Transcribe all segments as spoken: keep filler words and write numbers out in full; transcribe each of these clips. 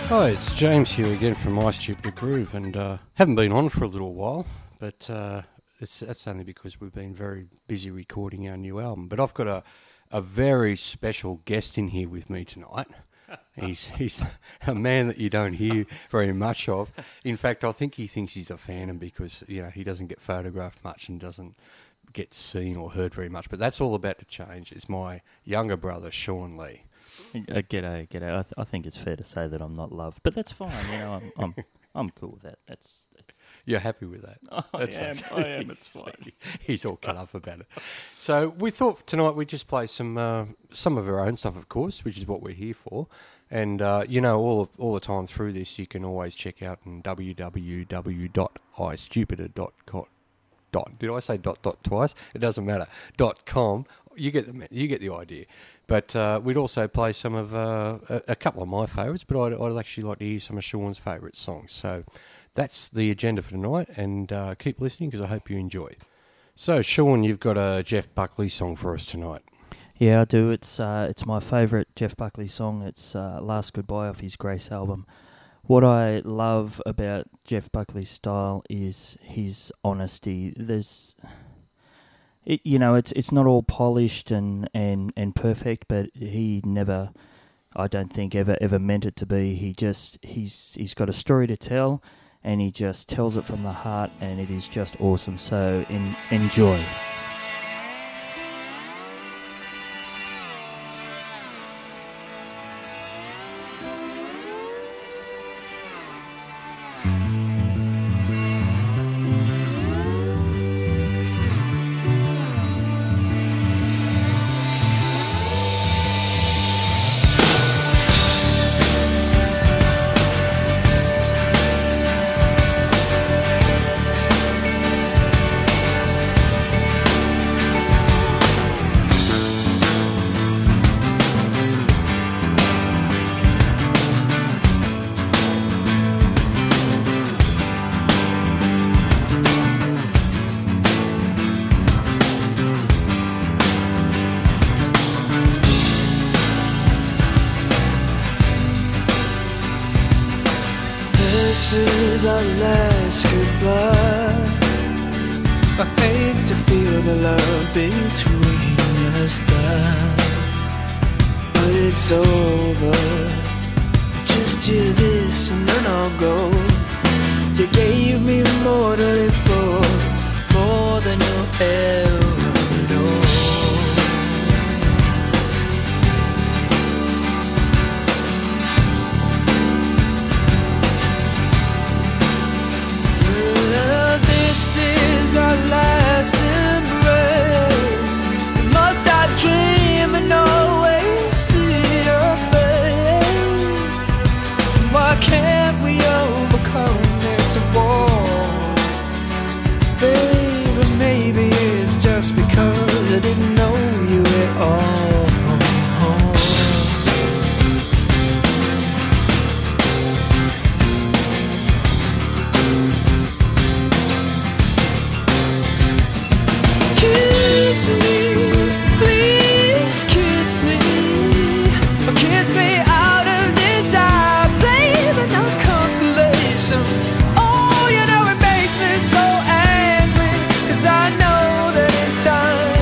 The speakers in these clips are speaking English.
Hi, it's James here again from My Stupid Groove, and uh, haven't been on for a little while, but uh, it's, that's only because we've been very busy recording our new album. But I've got a, a very special guest in here with me tonight. He's he's a man that you don't hear very much of. In fact, I think he thinks he's a phantom because, you know, he doesn't get photographed much and doesn't get seen or heard very much. But that's all about to change. It's my younger brother, Sean Lee. Uh, g'day, g'day. I, th- I think it's fair to say that I'm not loved, but that's fine. You know, I'm I'm, I'm cool with that. That's, that's You're happy with that? I That's am. okay. I am. It's fine. He's all cut up about it. So we thought tonight we'd just play some uh, some of our own stuff, of course, which is what we're here for. And uh, you know, all of, all the time through this, you can always check out in w w w dot i stupider dot com. Dot. Did I say dot dot twice? It doesn't matter. Dot com. You get the you get the idea. But uh, we'd also play some of uh, a, a couple of my favourites, but I'd, I'd actually like to hear some of Sean's favourite songs. So that's the agenda for tonight, and uh, keep listening because I hope you enjoy. So Sean, you've got a Jeff Buckley song for us tonight. Yeah, I do. It's uh, it's my favourite Jeff Buckley song. It's uh, Last Goodbye off his Grace album. What I love about Jeff Buckley's style is his honesty. There's... It, you know, it's it's not all polished and, and, and perfect, but he never, I don't think, ever ever meant it to be. He just he's he's got a story to tell, and he just tells it from the heart, and it is just awesome. So in, enjoy. This is our last goodbye. I hate to feel the love between us die, but it's over. Just hear this and then I'll go. You gave me more to live for, more than you'll ever know. Our last embrace. Must I dream and always see your face? Why can't we overcome this war? Baby, maybe it's just because I didn't know you at all. Kiss me, please kiss me. Kiss me out of desire, baby, no consolation. Oh, you know it makes me so angry, 'cause I know that in time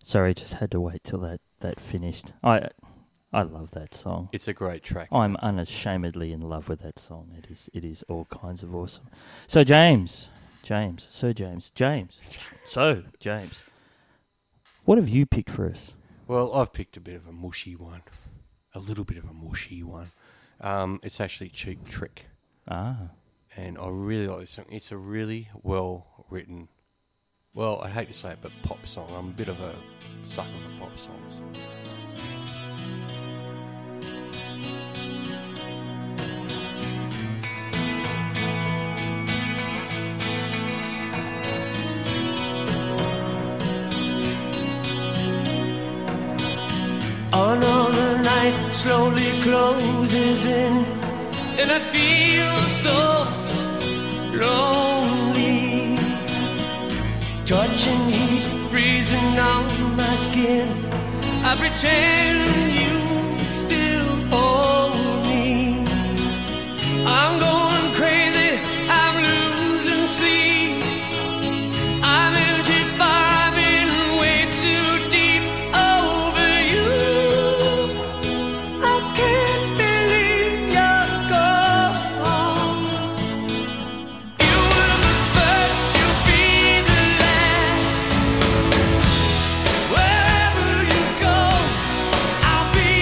Sorry, just had to wait till that, that finished. I I love that song. It's a great track. I'm unashamedly in love with that song. It is it is all kinds of awesome. So James, James, Sir James, James, so James, what have you picked for us? Well, I've picked a bit of a mushy one, a little bit of a mushy one. Um, it's actually Cheap Trick, Ah, and I really like this song. It's a really well written. Well, I hate to say it, but pop song. I'm a bit of a sucker for pop songs. Another night slowly closes in, and I feel so lonely. Touching heat freezing on my skin. I pretend you still hold me. I'm going crazy, I'm losing sleep. I'm into fire, I've been way too deep over you. I can't believe you're gone. You were the first, you'll be the last. Wherever you go, I'll be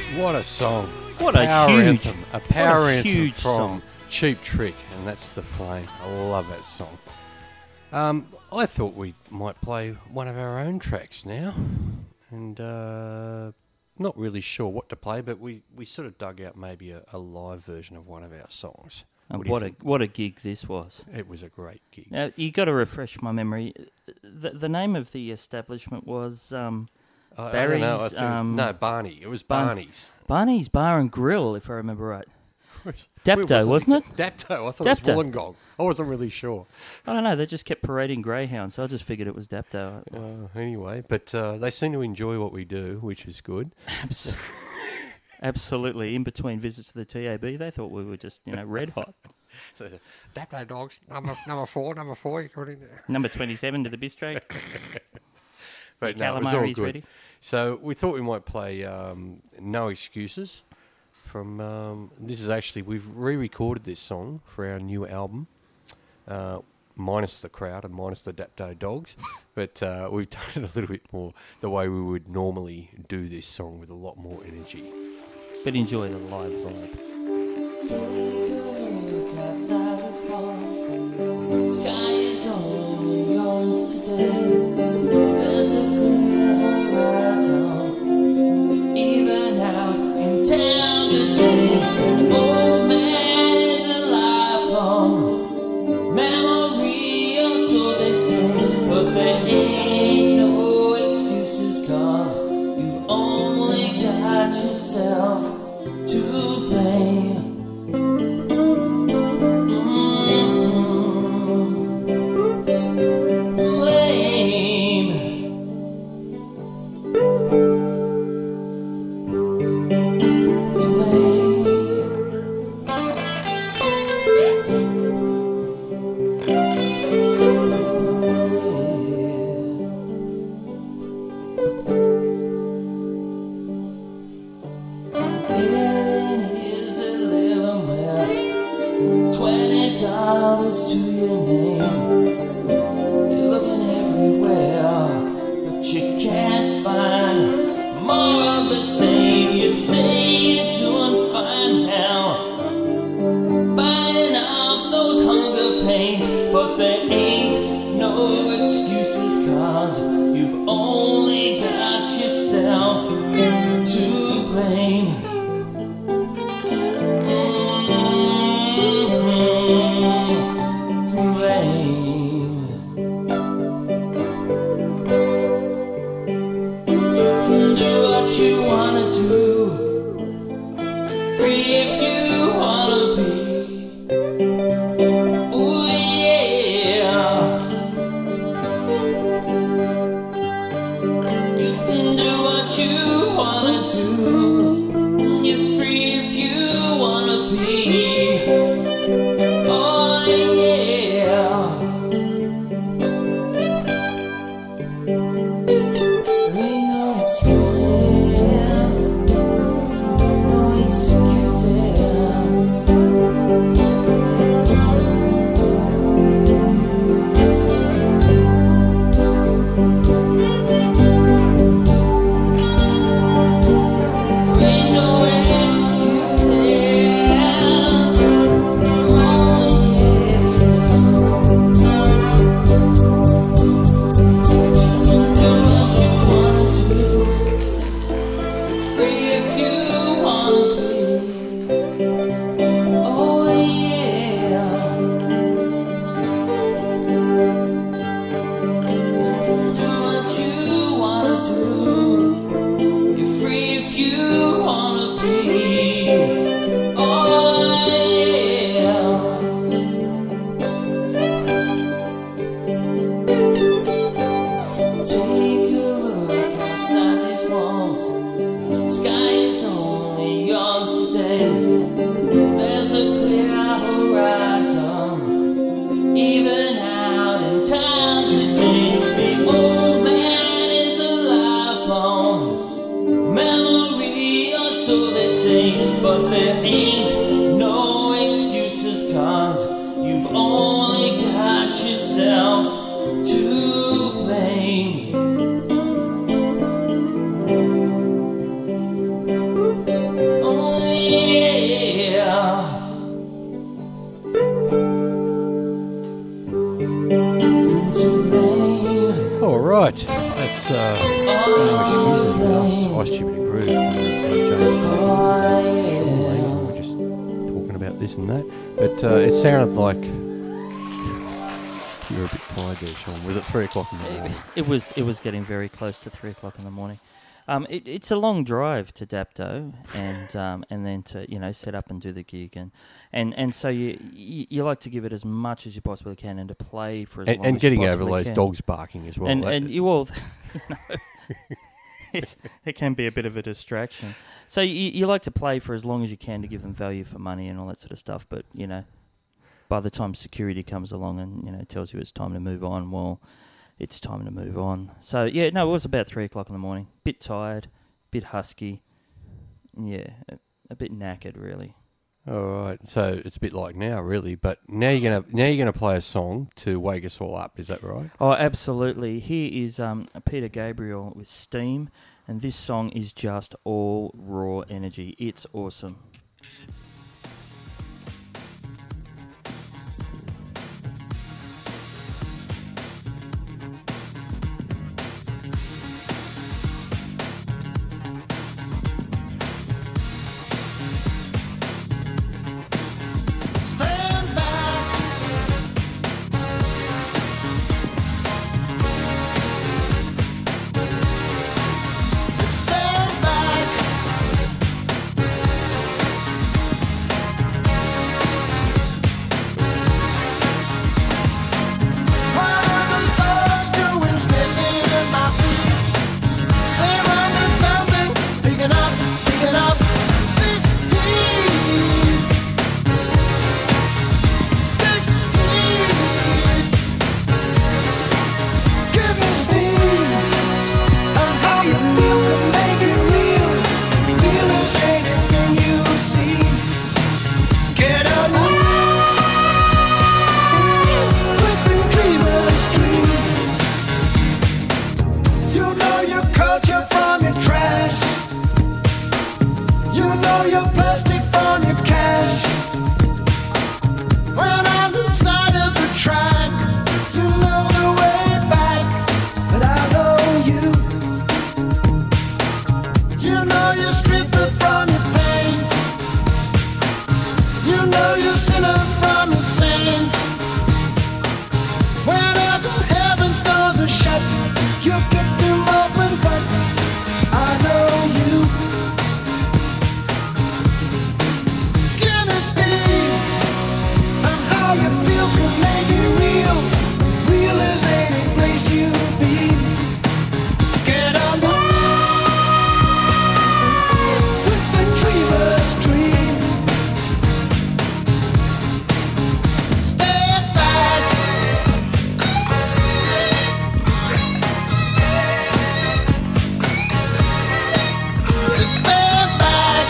What a song. What a power huge, anthem. A power what a anthem huge from song. Cheap Trick, and that's The Flame. I love that song. Um, I thought we might play one of our own tracks now, and uh, not really sure what to play, but we, we sort of dug out maybe a, a live version of one of our songs. And What do you what a think? what a gig this was. It was a great gig. Now you got to refresh my memory. The, the name of the establishment was um, I, I don't know. I Barry's, think it was- um, no, Barney. It was Bar- Barney's. Barney's Bar and Grill, if I remember right. Where Dapto, was wasn't it? Dapto. I thought Dapto. it was Wollongong. I wasn't really sure. I don't know. They just kept parading greyhounds, so I just figured it was Dapto. Uh, anyway, but uh, they seem to enjoy what we do, which is good. Abs- Absolutely. In between visits to the T A B, they thought we were just, you know, red hot. Dapto dogs, number number four, number four. You got in there. Number twenty-seven to the bistro. But no, it was all Calamari's good. ready. So we thought we might play um, "No Excuses" from. Um, this is actually we've re-recorded this song for our new album, uh, minus the crowd and minus the Dapto dogs, but uh, we've done it a little bit more the way we would normally do this song with a lot more energy. But enjoy the live vibe. Sky is only yours today. There's a clear horizon, even out in town today. An old man is a lifelong memory, or so they say. But there ain't no excuses, 'cause you've only got yourself to blame. Dollars to your name. You're looking everywhere, but you can't find more of the same. You say you're doing fine now, buying off those hunger pains, but there ain't no excuses, 'cause you've only got yourself to blame. You wanna do, free if you wanna be. Ooh yeah. You can do what you wanna do. You're free if you wanna be. Oh yeah. There ain't no excuses. But there ain't no excuses, 'cause you've only got yourself to blame. groove. On this, uh, James. Oh, We're just talking about this and that. But uh, it sounded like you were a bit tired there, Sean. Was it three o'clock in the morning? It was it was getting very close to three o'clock in the morning. Um, it, it's a long drive to Dapto, and um, and then to you know set up and do the gig, and and, and so you, you you like to give it as much as you possibly can, and to play for as And, long and as getting you over possibly those can. dogs barking as well. and That- and you all, you know, it's it can be a bit of a distraction. So you you like to play for as long as you can to give them value for money and all that sort of stuff. But you know, by the time security comes along and you know tells you it's time to move on, well, it's time to move on. So yeah, no, it was about three o'clock in the morning. Bit tired, bit husky, yeah, a, a bit knackered really. All right, so it's a bit like now, really. But now you're gonna now you're gonna play a song to wake us all up. Is that right? Oh, absolutely. Here is um, Peter Gabriel with Steam, and this song is just all raw energy. It's awesome. Stand back. Just stand back. What are those dogs doing sniffing at my feet? They're under something, picking up, picking up this heat. This heat. Give me steam. And how you feel can make it real. Real as anything you see. Get alive with the dreamer's dream. You know your culture from your trash. You know your plastic from your cash. When on the side of the track, you know the way back, but I know you. You know you're stripping from your pain. You know you're sinner from your sin. Whenever heaven's doors are shut, you get them open, but I know you. Give me steam. And how you feel can make it real. Real as any place you've been. Get alive with the dreamer's dream. Step back. So step back.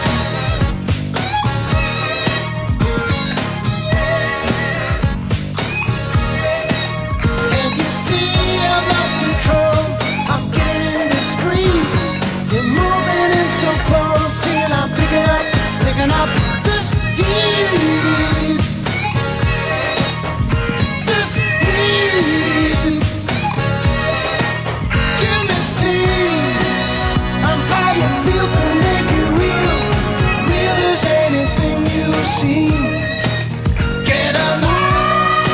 Can't you see I lost control? I'm getting to scream. You're moving in so close, still I'm picking up, picking up this heat. This heat. Give me steam. And how you feel can make it real. Real as anything you've seen. Get alive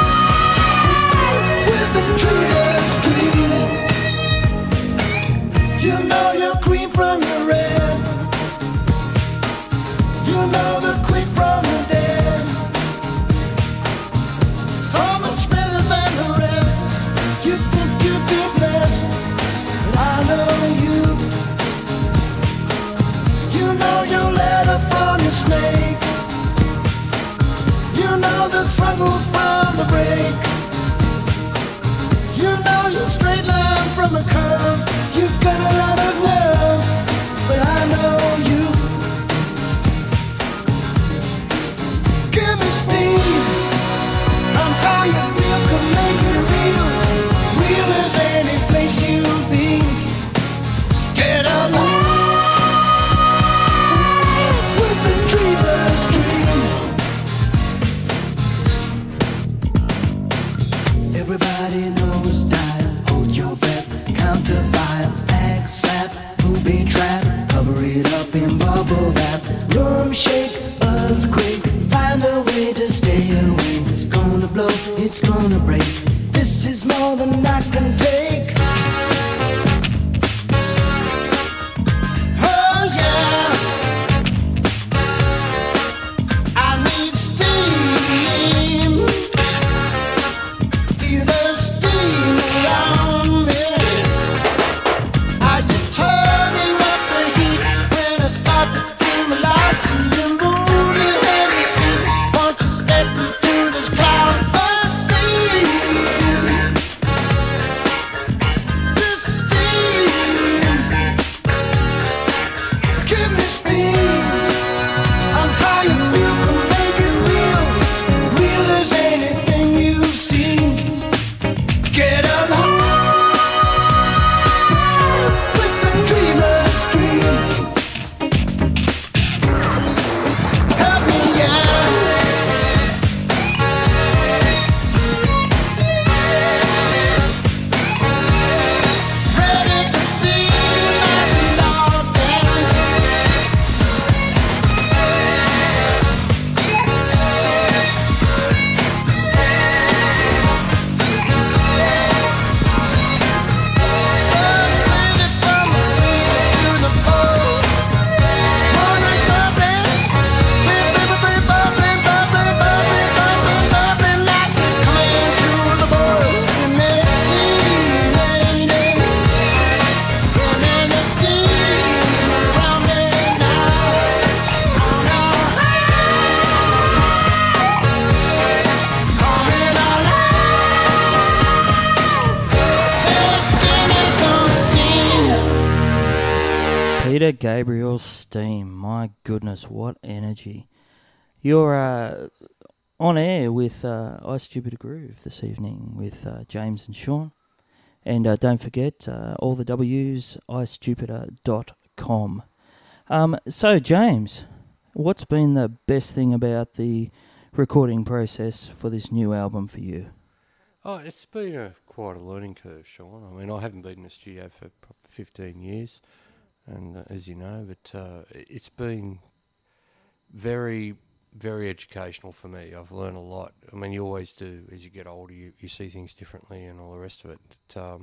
with the dreamer's dream. You know you're green from your red. bubble wrap, room shake, earthquake. Find a way to stay away. It's gonna blow, it's gonna break. This is more than I can take. Oh yeah, I need steam. Feel the steam around me. Are you turning up the heat when I start to feel alive? To you moving heavy feet, won't you step into this cloud of steam? This steam, give me steam. I'm how you feel, can make it real, real as anything you've seen. Get along with the dreamer's dream. Help me out. Ready to see my love down. Peter Gabriel's Steam. My goodness, what energy. You're uh, on air with uh, I Stupid Groove this evening with uh, James and Sean. And uh, don't forget, uh, all the W's, i stupider dot com. Um, so, James, what's been the best thing about the recording process for this new album for you? Oh, it's been a quite a learning curve, Sean. I mean, I haven't been in the studio for probably fifteen years, and uh, as you know, but uh, it's been very, very educational for me. I've learned a lot. I mean, you always do as you get older. You, you see things differently and all the rest of it. But, um,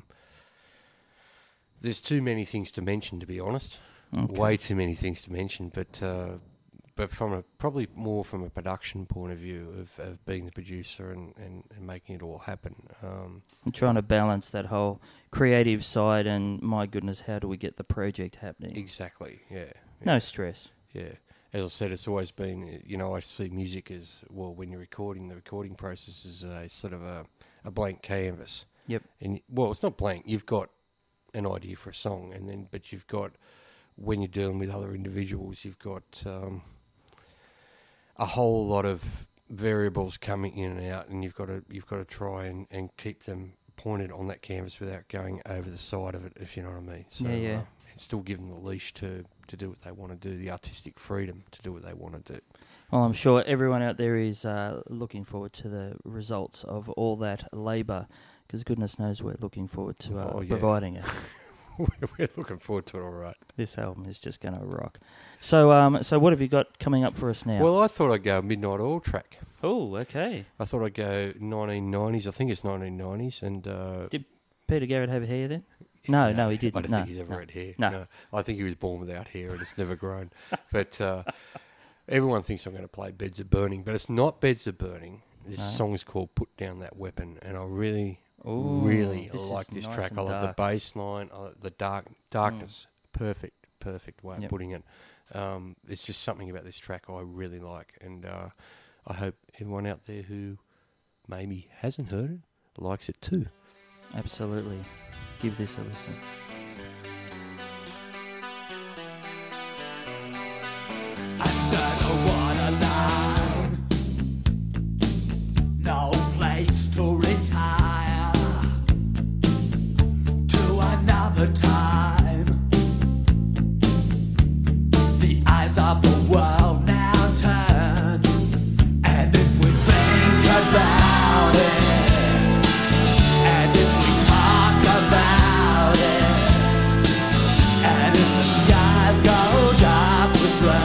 there's too many things to mention, to be honest. Okay. Way too many things to mention, but uh, but from a probably more from a production point of view of, of being the producer and, and, and making it all happen. Um, I'm trying to balance that whole creative side and, my goodness, how do we get the project happening? exactly, yeah. No yeah, stress. Yeah. As I said, it's always been, you know, I see music as, well, when you're recording, the recording process is a sort of a, a blank canvas. Yep. And, well, it's not blank. You've got an idea for a song, and then, but you've got, when you're dealing with other individuals, you've got um, a whole lot of variables coming in and out, and you've got to you've got to try and, and keep them pointed on that canvas without going over the side of it, if you know what I mean. So, Yeah, yeah. Uh, and still give them the leash to, to do what they want to do, the artistic freedom to do what they want to do. Well, I'm sure everyone out there is uh, looking forward to the results of all that labour, because goodness knows we're looking forward to uh, Oh, yeah. providing it. We're looking forward to it, all right. This album is just going to rock. So, um, so what have you got coming up for us now? Well, I thought I'd go Midnight Oil track. Oh, okay. I thought I'd go nineteen nineties. I think it's nineteen nineties. And uh, Did Peter Garrett have hair then? No, no, he didn't. I don't no, think he's ever no. had hair. No. I think he was born without hair and it's never grown. But uh, everyone thinks I'm going to play Beds of Burning, but it's not Beds of Burning. This No. song is called Put Down That Weapon, and I really, Ooh, really this like is this nice track. and I love dark. the bass line, I like the dark darkness. Perfect, perfect way Yep. of putting it. Um, it's just something about this track I really like, and uh, I hope everyone out there who maybe hasn't heard it likes it too. Absolutely. Give this a listen. No place to retire to another time. The eyes of the world now turn, and if we think about it, and if we talk about it, and if the skies go dark with rain.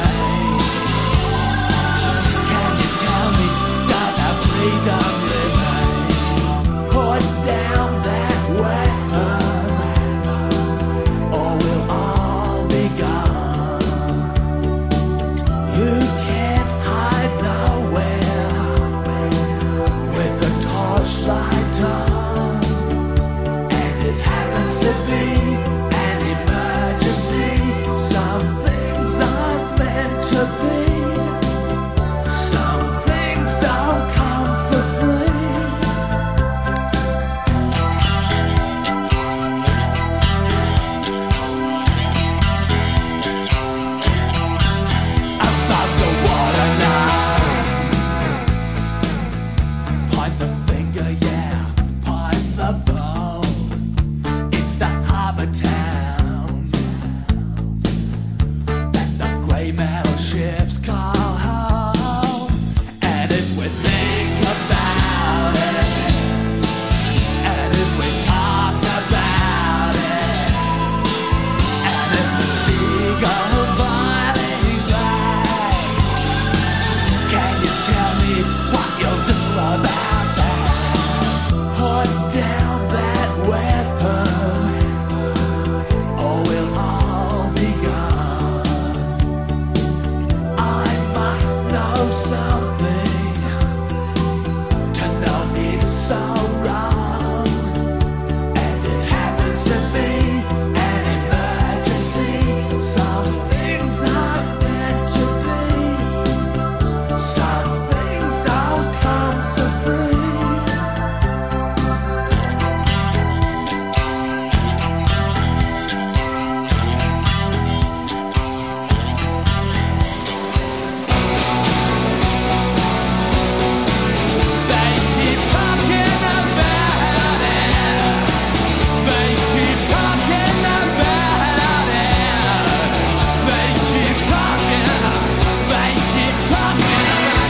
female ships call home. And if we think about it, and if we talk about it, and if the seagulls biting back, can you tell me what you'll do about that? Put down that weapon, or we'll all be gone. I must know something to know it's so wrong. And it happens to be an emergency. Some things aren't meant to be. Some things don't come for free. They keep talking about it. They keep talking about it. They keep talking. They keep talking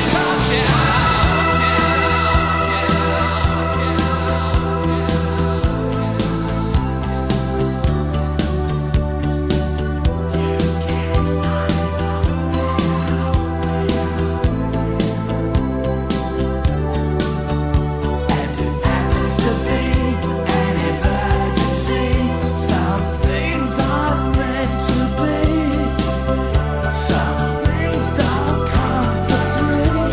And it happens to be an emergency. Some things aren't meant to be. Some things don't come for free.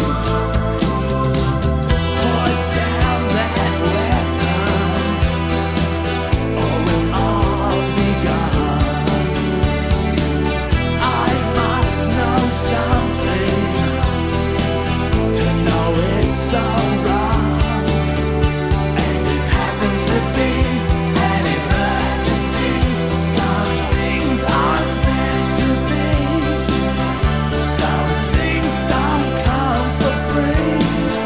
Put down that weapon, or we'll all be gone. I must know something to know it's so wrong. And it happens to be an emergency. Some things aren't meant to be. Some things don't come for free.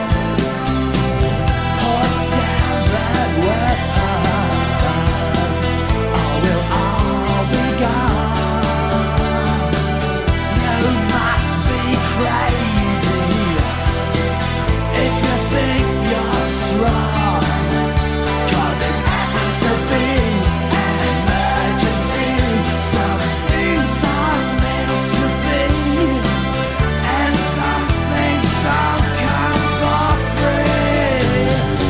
Put down that weapon, or we'll all be gone. You must be crazy if you think you're strong. 'Cause it happens to be an emergency. Some things aren't meant to be, and some things don't come for free.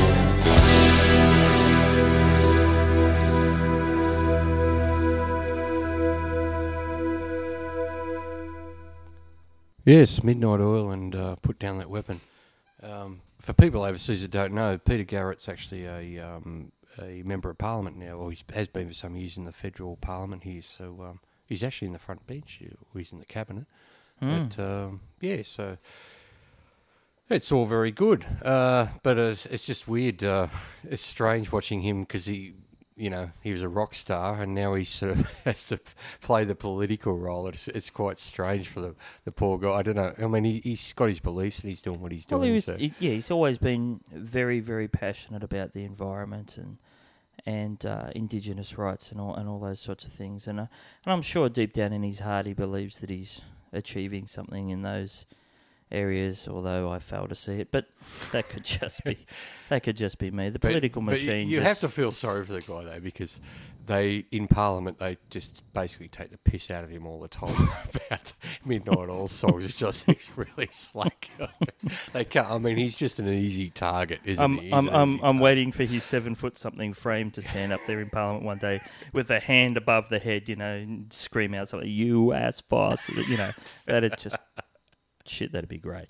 Yes, Midnight Oil and uh, Put Down That Weapon. Um, for people overseas that don't know, Peter Garrett's actually a um, a member of Parliament now, or he has been for some years in the federal Parliament here. So um, he's actually in the front bench, or he's in the cabinet. But um, yeah, so it's all very good. Uh, but it's, it's just weird. Uh, it's strange watching him because he, you know, he was a rock star, and now he sort of has to play the political role. It's it's quite strange for the, the poor guy. I don't know. I mean, he, he's got his beliefs and he's doing what he's doing. Well, he was, so. he- yeah, he's always been very, very passionate about the environment and and uh, Indigenous rights and all and all those sorts of things. And uh, and I'm sure deep down in his heart he believes that he's achieving something in those areas. Although I fail to see it, but that could just be that could just be me. The But- political but you- machine. You, just, have to feel sorry for the guy though, because they in Parliament they just basically take the piss out of him all the time about Midnight Oil songs. It's just he's really slack. They can't. I mean, he's just an easy target, isn't I'm he? He's I'm an I'm, easy I'm target. waiting for his seven foot something frame to stand up there in Parliament one day with a hand above the head, you know, and scream out something, "You ass boss," you know. That'd just shit. That'd be great.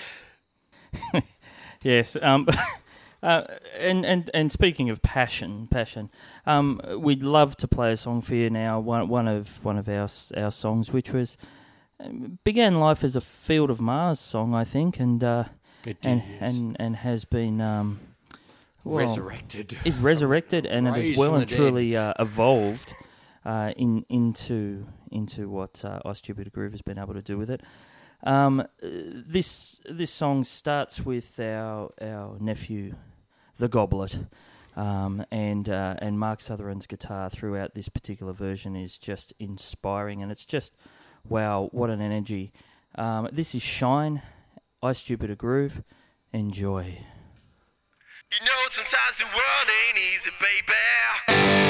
Yes. Um. Uh, and, and, and speaking of passion, passion, um, we'd love to play a song for you now. One one of one of our our songs, which was began life as a Field of Mars song, I think, and uh, It did, and, yes. and and has been um, well, resurrected. It resurrected, and it has Raised well from and the truly uh, evolved uh, in into into what uh, Ice Jupiter Groove has been able to do with it. Um, uh, this this song starts with our our nephew, the Goblet, um, and uh, and Mark Sutherland's guitar throughout this particular version is just inspiring, and it's just wow, what an energy. Um, this is Shine, I Stupid Groove. Enjoy. You know, sometimes the world ain't easy, baby.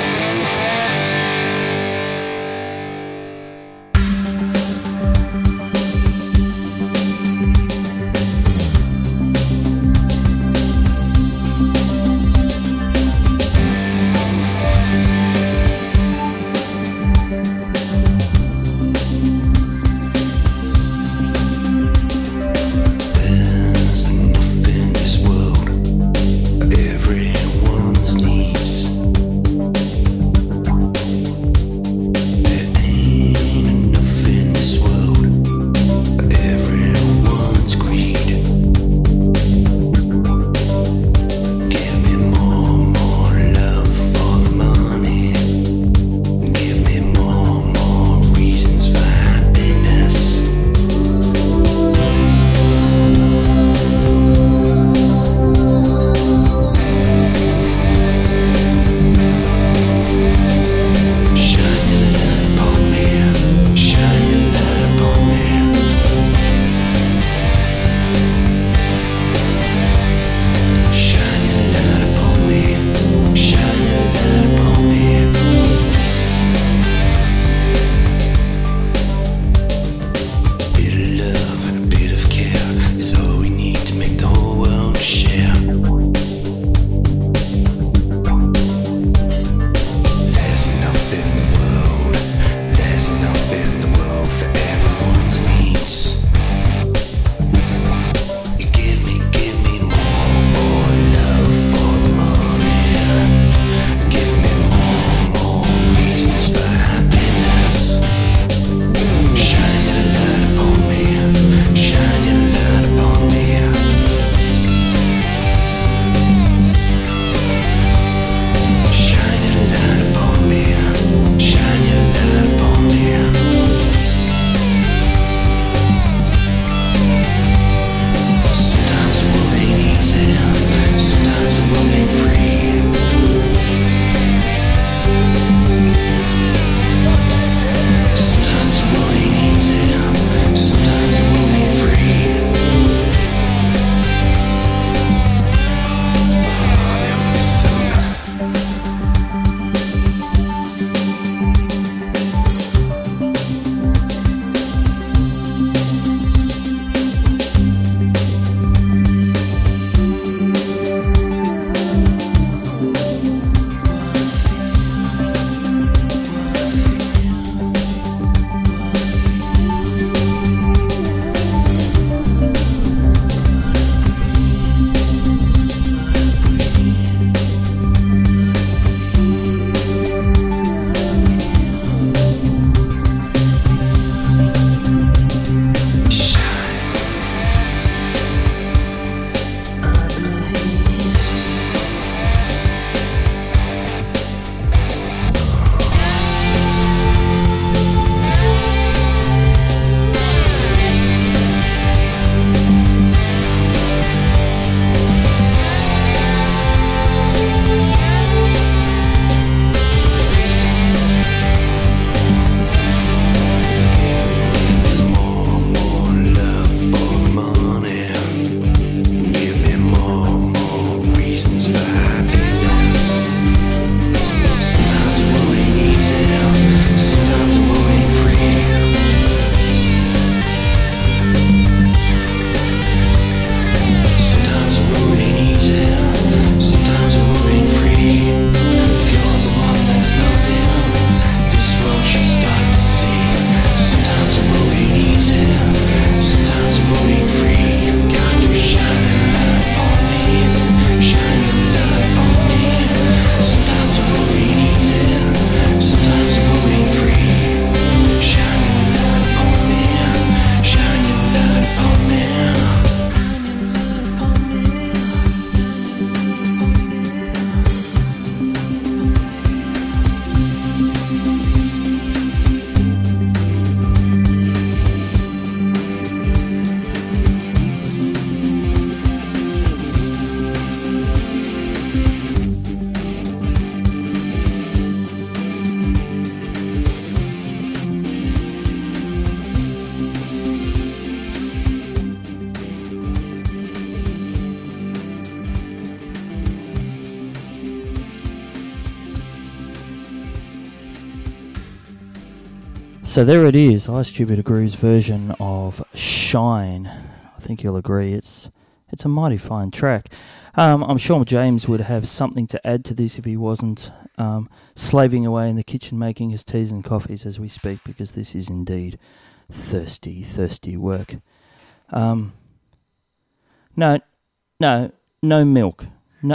There's enough in this world for everyone's needs. So there it is, Ice Jupiter Groove's version of Shine. I think you'll agree it's it's a mighty fine track. Um, I'm sure James would have something to add to this if he wasn't um, slaving away in the kitchen making his teas and coffees as we speak, because this is indeed thirsty, thirsty work. Um, no, no, no milk. No.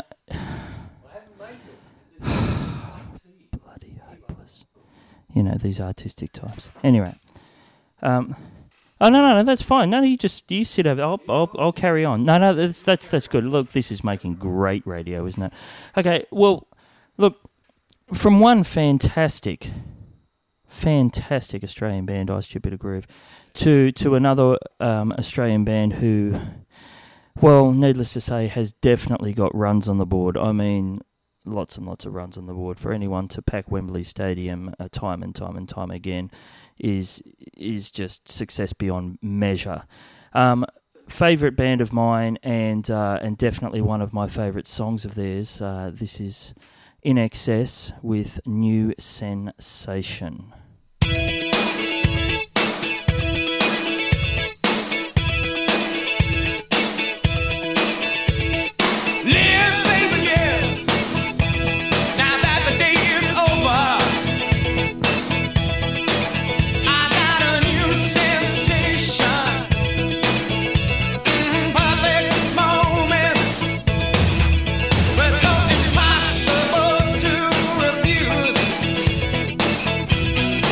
Bloody hopeless. You know, these artistic types. Anyway. Um, oh, no, no, no, that's fine. No, no, you just, you sit over. I'll, I'll, I'll carry on. No, no, that's, that's, that's good. Look, this is making great radio, isn't it? Okay, well, look, from one fantastic, fantastic Australian band, Ice Jupiter Groove, to, to another um, Australian band who, well, needless to say, has definitely got runs on the board. I mean, lots and lots of runs on the board. For anyone to pack Wembley Stadium uh, time and time and time again is is just success beyond measure. Um, favourite band of mine, and uh, and definitely one of my favourite songs of theirs. Uh, this is I N X S with New Sensation. Impossible to refuse.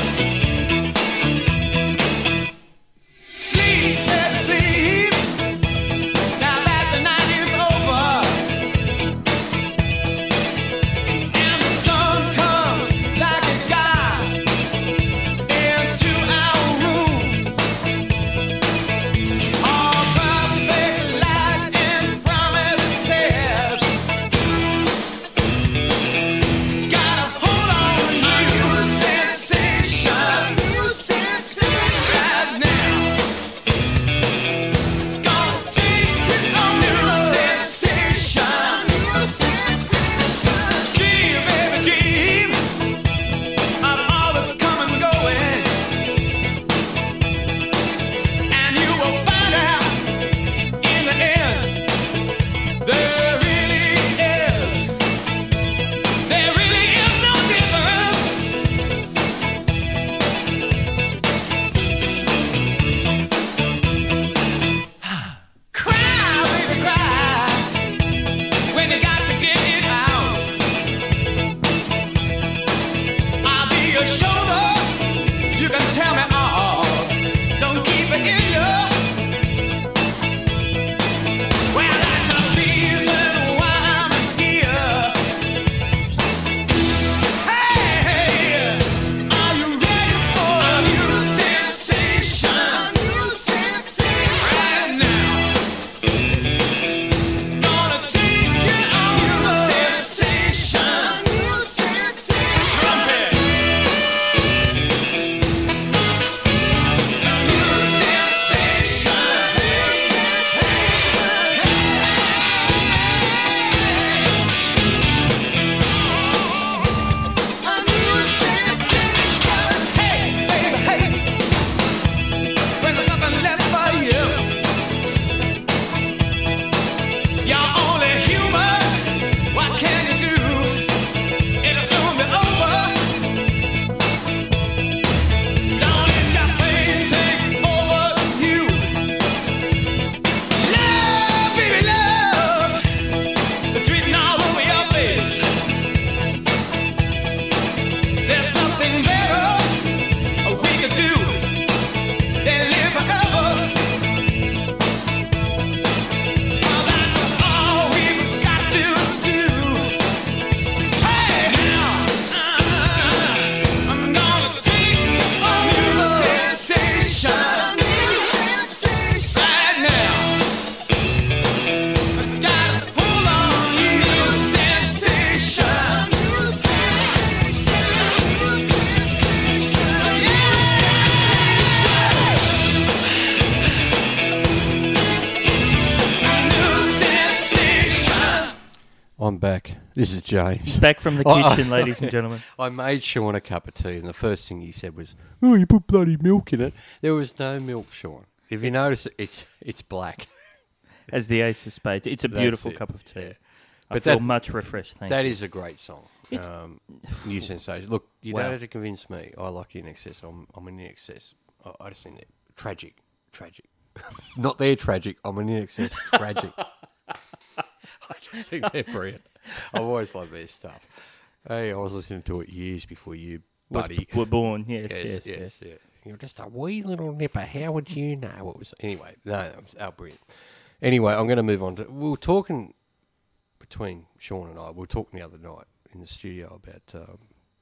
I'm back. This is James. Back from the Oh, kitchen, ladies and gentlemen. I made Sean a cup of tea, and the first thing he said was, "Oh, you put bloody milk in it." There was no milk, Sean. If you notice, it's it's black. As the Ace of Spades. It's a That's beautiful it. cup of tea. Yeah. I But feel that- much refreshed, thank That you. is a great song. It's- Um, New Sensation. Look, you Wow. don't have to convince me. I like In Excess. I'm I'm an In Excess. I, I just think that tragic, tragic. Not their tragic. I'm an In Excess tragic. I just think they're brilliant. I've always loved their stuff. Hey, I was listening to it years before you, Was- buddy. Were born, yes, Yes, yes, yes, yes. yeah. You're just a wee little nipper. How would you know what was? Anyway, no, that was oh, brilliant. Anyway, I'm going to move on to. We were talking between Sean and I. We were talking the other night in the studio about um,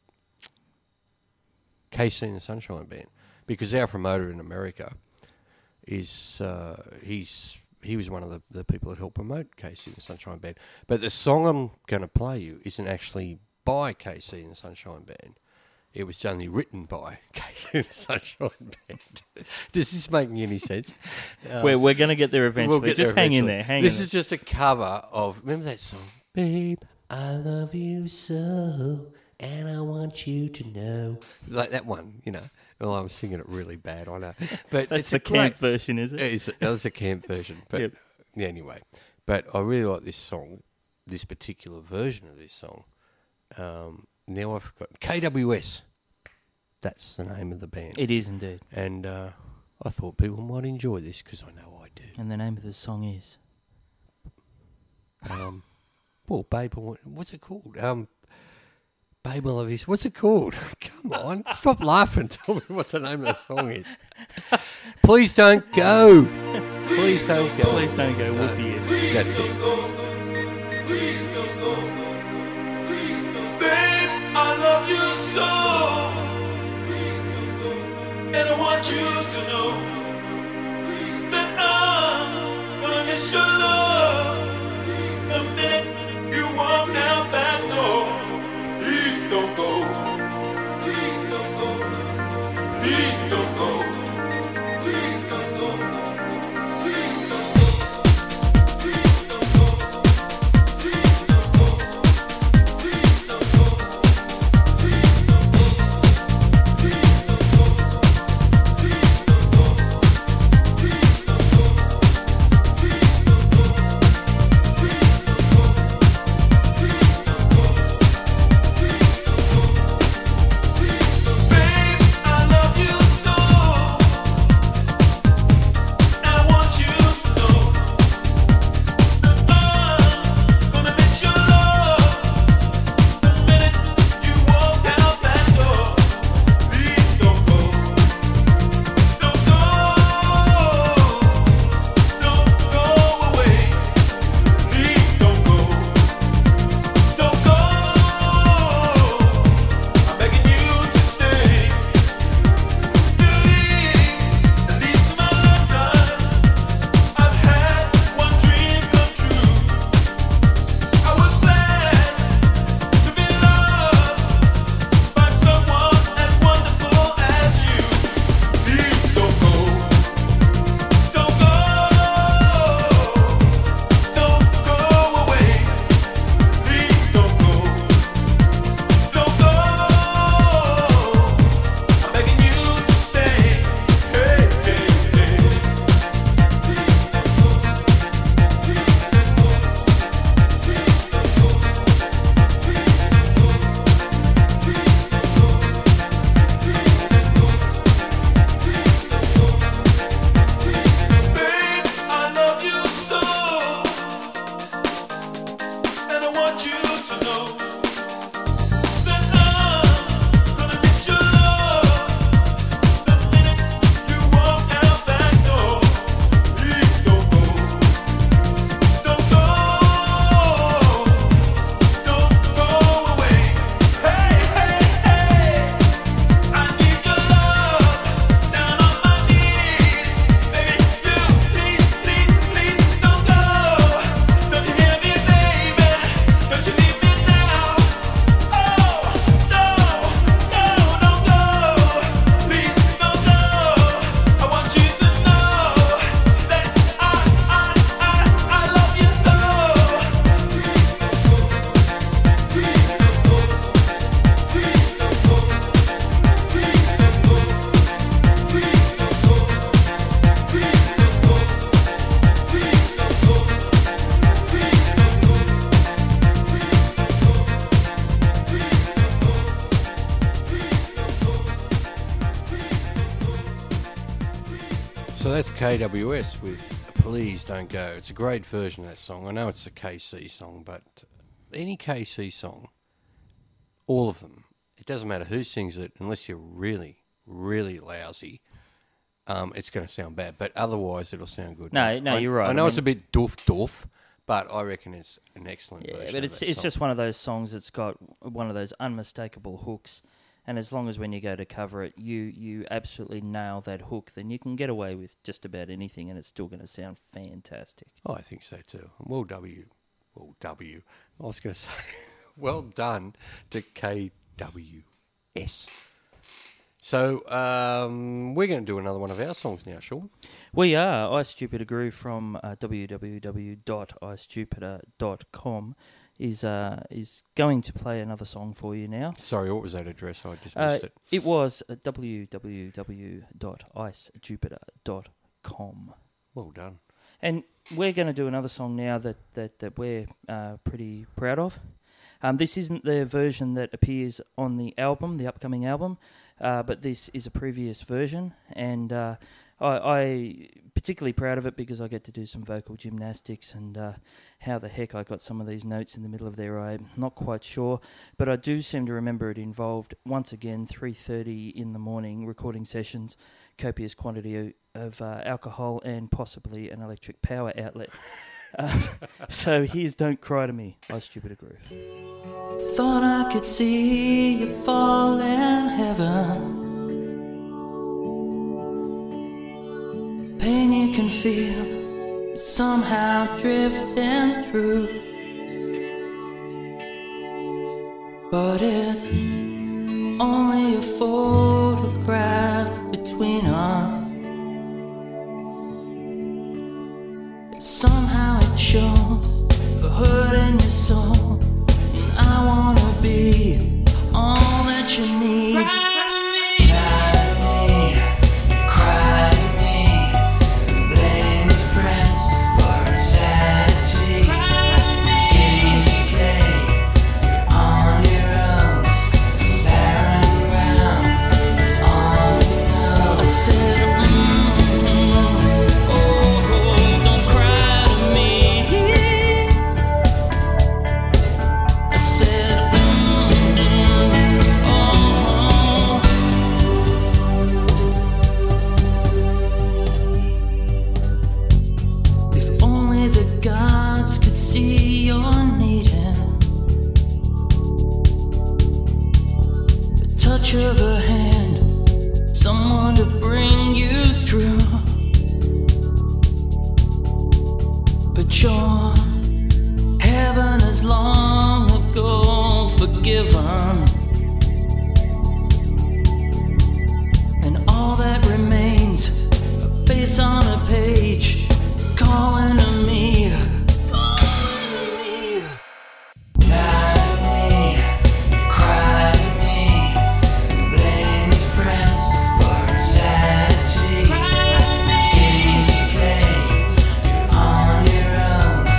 K C and the Sunshine Band, because our promoter in America is uh, he's he was one of the, the people that helped promote K C and the Sunshine Band. But the song I'm going to play you isn't actually by K C and the Sunshine Band. It was only written by K C and the Sunshine Band. Does this make any sense? Uh, We're, we're going to get there eventually. we'll get Just there hang in eventually. there. Hang This in is just a cover of, remember that song? Babe, I love you so, and I want you to know. Like that one, you know. Well, I'm singing it really bad, I know. But That's it's the a camp great, version, is it? it's, that's a camp version. But Yep. yeah, anyway. But I really like this song, this particular version of this song. Um, now I've forgotten. K W S. That's the name of the band. It is indeed. And uh, I thought people might enjoy this because I know I do. And the name of the song is? Um, well, Babe, I want- what's it called? Um, Babe, I love you. What's it called? Come on, stop laughing. Tell me what the name of the song is. Please don't go. Please don't go. Please don't go, would be it. That's it. Babe, I love you so, and I want you to know that I'm gonna miss your love the minute you walk down that door. Please don't go. Please don't go. Please don't go. Please don't go. Please don't go. Please don't go. Please don't go. Please don't go. Please don't go. Please don't go. Please don't go. Please don't go. Please don't go. So that's K W S with Please Don't Go. It's a great version of that song. I know it's a K C song, but any K C song, all of them, it doesn't matter who sings it, unless you're really, really lousy, um, it's going to sound bad. But otherwise, it'll sound good. No, no, I, you're right. I know I it's mean, a bit doof doof, but I reckon it's an excellent Yeah, version but of it's that it's song. just one of those songs that's got one of those unmistakable hooks, and as long as when you go to cover it, you you absolutely nail that hook, then you can get away with just about anything, and it's still going to sound fantastic. Oh, I think so too. Well, W, well, W. I was going to say, well done to K W S. So um, we're going to do another one of our songs now, Sean. We are. Ice Jupiter Groove from uh, w w w dot ice jupiter dot com is uh, is going to play another song for you now. Sorry, what was that address? I just Uh, missed it. it was uh, w w w dot ice jupiter dot com. Well done. And we're going to do another song now that, that, that we're uh, pretty proud of. Um, this isn't the version that appears on the album, the upcoming album, uh, but this is a previous version, and uh, I, I particularly proud of it because I get to do some vocal gymnastics, and uh, how the heck I got some of these notes in the middle of there, I'm not quite sure, but I do seem to remember it involved, once again, three thirty in the morning, recording sessions, copious quantity of, of uh, alcohol, and possibly an electric power outlet. Uh, so here's Don't Cry to Me by Jupiter Groove. Thought I could see you fall in heaven. Pain you can feel somehow drifting through. But it's only a photograph between us. Somehow it shows the hurt in your soul, and I wanna be all that you need. Cry to me, cry to me, blame your friends for insanity. Stage play, you're on your own, barren ground is all you know. I said, of a hand, someone to bring you through. But your heaven is long ago forgiven, and all that remains, a face on a page, calling to me. On your own,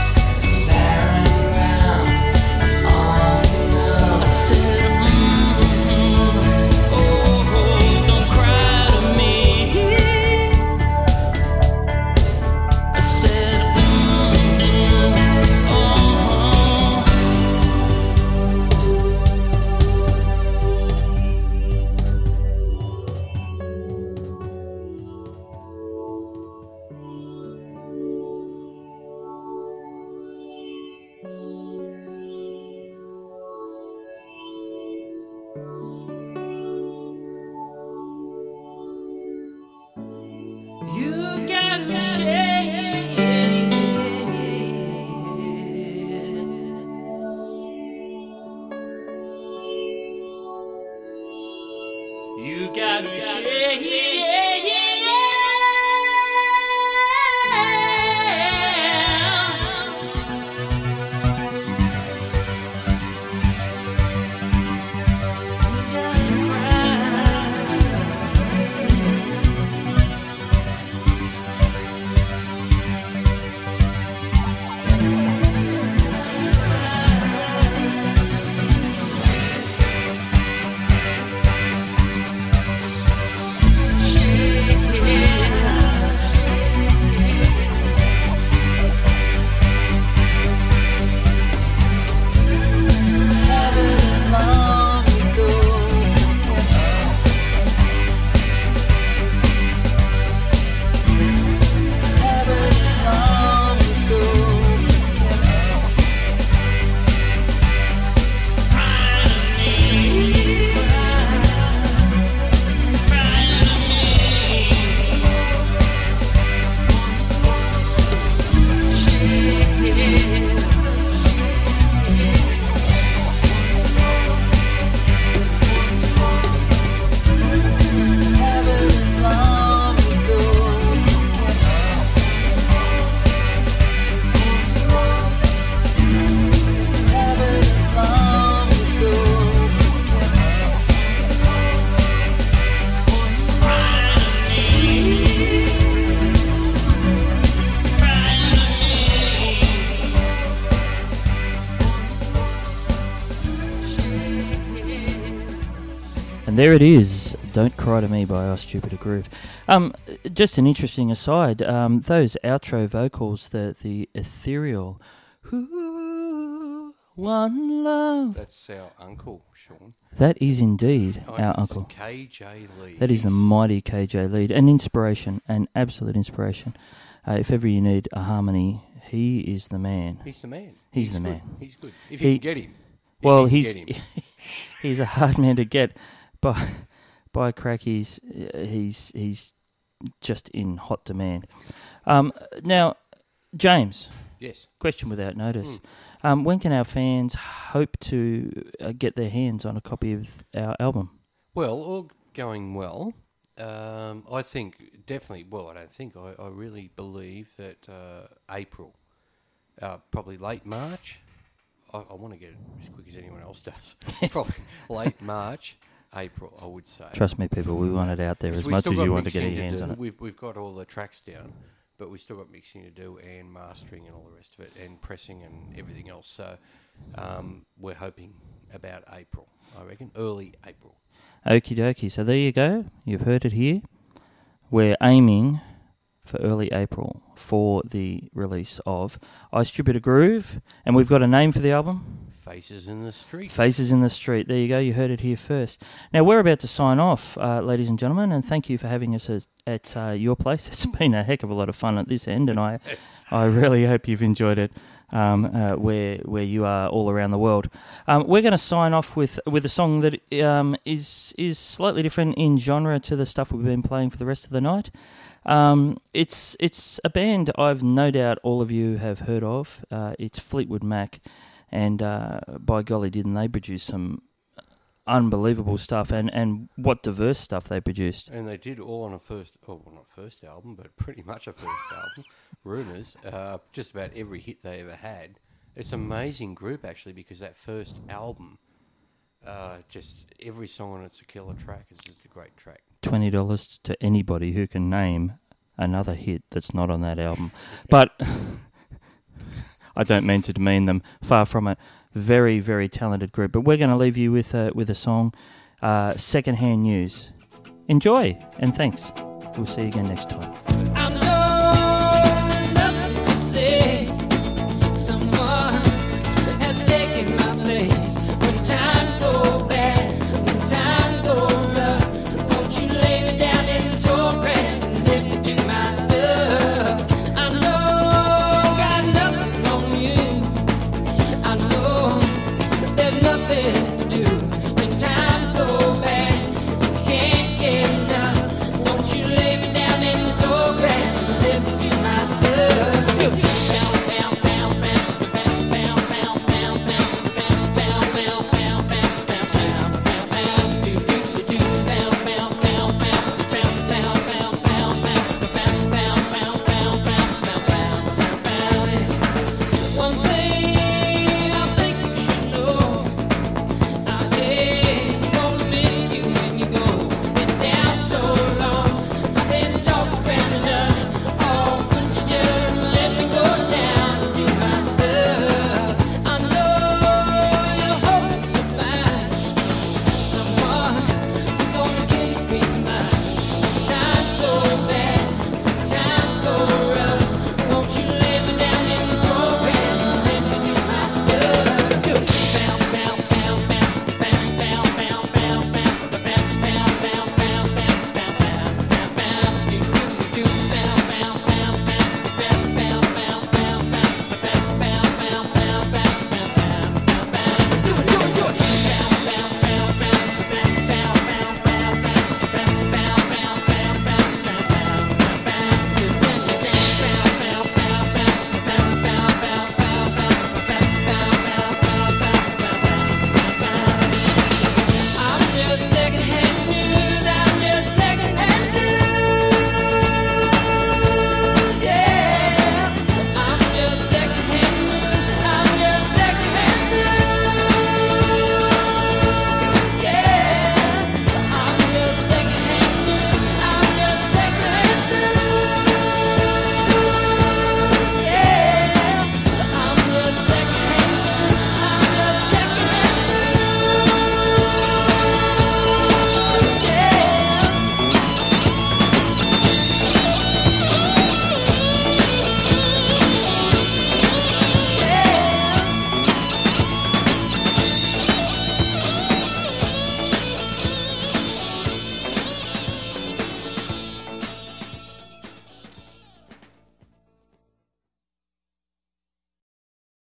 And there it is, Don't Cry to Me by I Stupid a Groove. Um, just an interesting aside, um, those outro vocals, the, the ethereal, "Ooh, one love," That's our uncle, Sean. that is indeed Oh, our it's uncle. K J Lee. That is the mighty K J Lead, an inspiration, an absolute inspiration. Uh, if ever you need a harmony, he is the man. He's the man. He's the good. man. He's good. If He- you can get him. If Well, you can he's get him. he's a hard man to get. By by crack, he's he's he's just in hot demand. Um, now, James, Yes. question without notice. Mm. Um, when can our fans hope to uh, get their hands on a copy of our album? Well, all going well. Um, I think definitely. Well, I don't think. I, I really believe that uh, April, uh, probably late March. I, I want to get it as quick as anyone else does. Probably late March, April. I would say. Trust me, people, we want it out there 'Cause as we've much still as got you want to get mixing your hands do. on it. We've we've got all the tracks down, but we've still got mixing to do and mastering and all the rest of it and pressing and everything else. So um, we're hoping about April. I reckon early April. Okie dokie. So there you go. You've heard it here. We're aiming for early April for the release of I Stupid a Groove. And we've got a name for the album. Faces in the Street. Faces in the Street. There you go. You heard it here first. Now, we're about to sign off, uh, ladies and gentlemen, and thank you for having us at, at uh, your place. It's been a heck of a lot of fun at this end, and I, I really hope you've enjoyed it um, uh, where where you are all around the world. Um, we're going to sign off with, with a song that um, is is slightly different in genre to the stuff we've been playing for the rest of the night. Um, it's it's a band I've no doubt all of you have heard of. Uh, it's Fleetwood Mac. And uh, by golly, didn't they produce some unbelievable stuff, and, and what diverse stuff they produced. And they did all on a first, oh, well, not first album, but pretty much a first album, Rumours, uh, just about every hit they ever had. It's an amazing group, actually, because that first album, uh, just every song on it's a killer track. It's just a great track. twenty dollars to anybody who can name another hit that's not on that album. But I don't mean to demean them, far from it. Very, very talented group. But we're going to leave you with a, with a song, uh, Secondhand News. Enjoy, and thanks. We'll see you again next time.